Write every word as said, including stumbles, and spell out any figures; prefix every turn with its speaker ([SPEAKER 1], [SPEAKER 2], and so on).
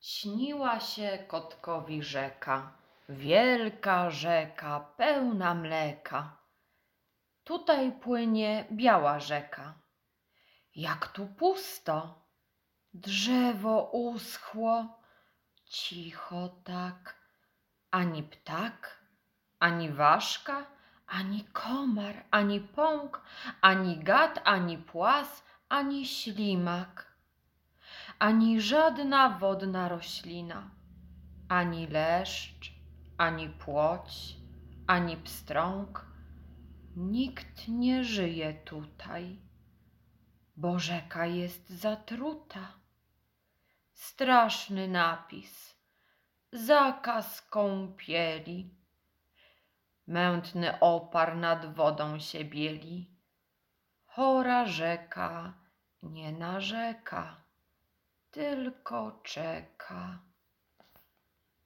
[SPEAKER 1] Śniła się kotkowi rzeka, wielka rzeka, pełna mleka. Tutaj płynie biała rzeka. Jak tu pusto, drzewo uschło, cicho tak, ani ptak, ani ważka, ani komar, ani pąk, ani gad, ani płas, ani ślimak, ani żadna wodna roślina, ani leszcz, ani płoć, ani pstrąg. Nikt nie żyje tutaj, bo rzeka jest zatruta. Straszny napis, zakaz kąpieli. Mętny opar nad wodą się bieli. Chora rzeka nie narzeka, tylko czeka.